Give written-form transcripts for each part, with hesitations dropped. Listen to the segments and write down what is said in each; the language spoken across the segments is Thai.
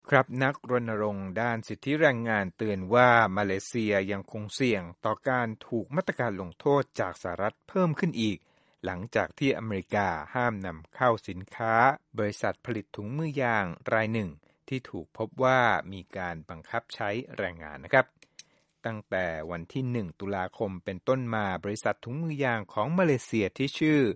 ครับนักรณรงค์ด้านสิทธิแรงงานเตือนว่ามาเลเซียยังคงเสี่ยงต่อการถูกมาตรการลงโทษจากสหรัฐเพิ่มขึ้นอีกหลังจากที่อเมริกาห้ามนำเข้าสินค้าบริษัทผลิตถุงมือยางรายหนึ่งที่ถูกพบว่ามีการบังคับใช้แรงงานนะครับตั้งแต่วันที่1ตุลาคมเป็นต้นมาบริษัทถุงมือยางของมาเลเซียที่ชื่อ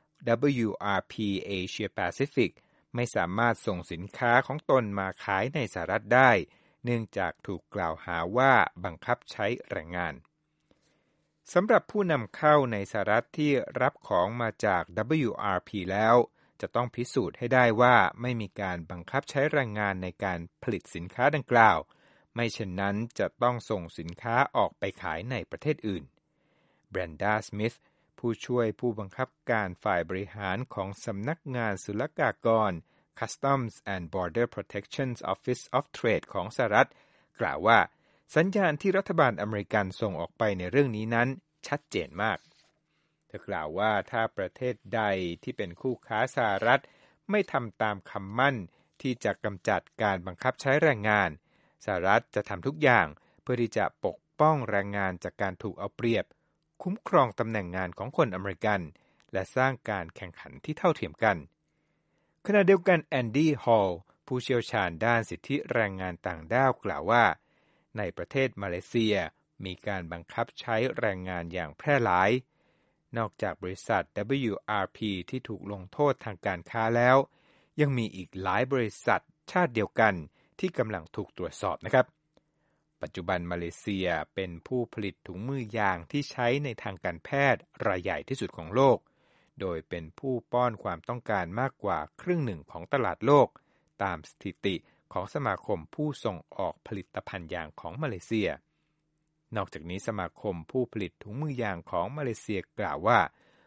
WRP Asia Pacificไม่สามารถส่งสินค้าของตนมาขายในสหรัฐได้เนื่องจากถูกกล่าวหาว่าบังคับใช้แรงงานสำหรับผู้นำเข้าในสหรัฐที่รับของมาจาก WRP แล้วจะต้องพิสูจน์ให้ได้ว่าไม่มีการบังคับใช้แรงงานในการผลิตสินค้าดังกล่าวไม่เช่นนั้นจะต้องส่งสินค้าออกไปขายในประเทศอื่นแบรนดาสมิธผู้ช่วยผู้บังคับการฝ่ายบริหารของสำนักงานศุลกากร Customs and Border Protection Office of Trade ของสหรัฐกล่าวว่าสัญญาณที่รัฐบาลอเมริกันส่งออกไปในเรื่องนี้นั้นชัดเจนมากเธอกล่าวว่าถ้าประเทศใดที่เป็นคู่ค้าสหรัฐไม่ทำตามคำมั่นที่จะกำจัดการบังคับใช้แรงงานสหรัฐจะทำทุกอย่างเพื่อที่จะปกป้องแรงงานจากการถูกเอาเปรียบคุ้มครองตำแหน่งงานของคนอเมริกันและสร้างการแข่งขันที่เท่าเทียมกันขณะเดียวกันแอนดี้ฮอลล์ผู้เชี่ยวชาญด้านสิทธิแรงงานต่างด้าวกล่าวว่าในประเทศมาเลเซียมีการบังคับใช้แรงงานอย่างแพร่หลายนอกจากบริษัท WRP ที่ถูกลงโทษทางการค้าแล้วยังมีอีกหลายบริษัทชาติเดียวกันที่กำลังถูกตรวจสอบนะครับปัจจุบันมาเลเซียเป็นผู้ผลิตถุงมือยางที่ใช้ในทางการแพทย์รายใหญ่ที่สุดของโลกโดยเป็นผู้ป้อนความต้องการมากกว่าครึ่งหนึ่งของตลาดโลกตามสถิติของสมาคมผู้ส่งออกผลิตภัณฑ์ยางของมาเลเซียนอกจากนี้สมาคมผู้ผลิตถุงมือยางของมาเลเซียกล่าวว่า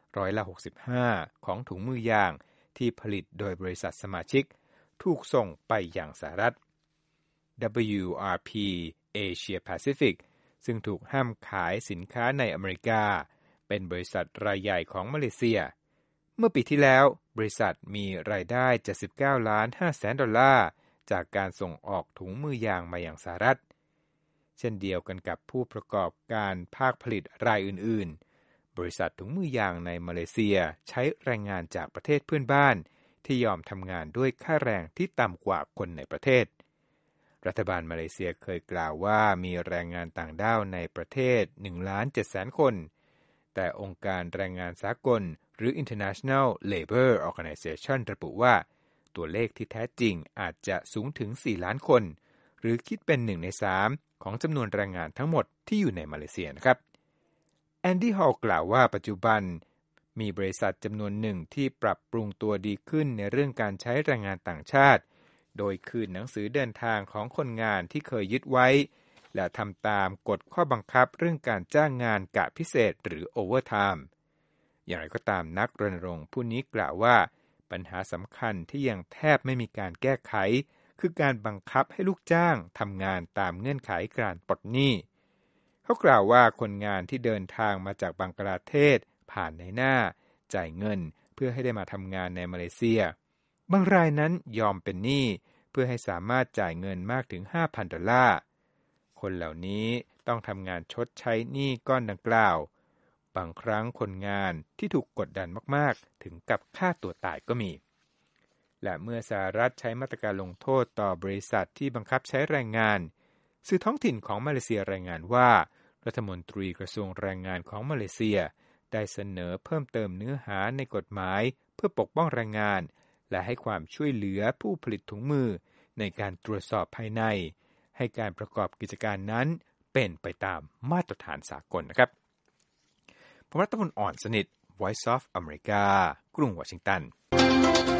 65%ของถุงมือยางที่ผลิตโดยบริษัทสมาชิกถูกส่งไปยังสหรัฐ WRP Asia Pacific ซึ่งถูกห้ามขายสินค้าในอเมริกาเป็นบริษัทรายใหญ่ของมาเลเซียเมื่อปีที่แล้วบริษัทมีรายได้$79.5 จากการส่งออกถุงมือยางมายังสหรัฐเช่นเดียวกันกับผู้ประกอบการภาคผลิตรายอื่นๆบริษัทถุงมือยางในมาเลเซียใช้แรงงานจากประเทศเพื่อนบ้านที่ยอมทำงานด้วยค่าแรงที่ต่ำกว่าคนในประเทศรัฐบาลมาเลเซียเคยกล่าวว่ามีแรงงานต่างด้าวในประเทศ 1,700,000 คนแต่องค์การแรงงานสากลหรือ International Labour Organization ระบุว่าตัวเลขที่แท้จริงอาจจะสูงถึง 4 ล้านคนหรือคิดเป็น 1 ใน 3 ของจำนวนแรงงานทั้งหมดที่อยู่ในมาเลเซียนะครับแอนดี้ฮอลล์กล่าวว่าปัจจุบันมีบริษัทจำนวนหนึ่งที่ปรับปรุงตัวดีขึ้นในเรื่องการใช้แรงงานต่างชาติโดยคืนหนังสือเดินทางของคนงานที่เคยยึดไว้และทำตามกฎข้อบังคับเรื่องการจ้างงานกะพิเศษหรือโอเวอร์ไทม์อย่างไรก็ตามนักรณรงค์ผู้นี้กล่าวว่าปัญหาสำคัญที่ยังแทบไม่มีการแก้ไขคือการบังคับให้ลูกจ้างทำงานตามเงื่อนไขการปลดหนี้เขากล่าวว่าคนงานที่เดินทางมาจากบังกลาเทศผ่านในหน้าจ่ายเงินเพื่อให้ได้มาทำงานในมาเลเซียบางรายนั้นยอมเป็นหนี้เพื่อให้สามารถจ่ายเงินมากถึง $5,000 คนเหล่านี้ต้องทำงานชดใช้หนี้ก้อนดังกล่าวบางครั้งคนงานที่ถูกกดดันมากๆถึงกับฆ่าตัวตายก็มีและเมื่อสหรัฐใช้มาตรการลงโทษต่อบริษัทที่บังคับใช้แรงงานสื่อท้องถิ่นของมาเลเซียรายงานว่ารัฐมนตรีกระทรวงแรงงานของมาเลเซียได้เสนอเพิ่มเติมเนื้อหาในกฎหมายเพื่อปกป้องแรงงานและให้ความช่วยเหลือผู้ผลิตถุงมือในการตรวจสอบภายในให้การประกอบกิจการนั้นเป็นไปตามมาตรฐานสากลนะครับผมรัตพล อ่อนสนิท Voice of America กรุงวอชิงตัน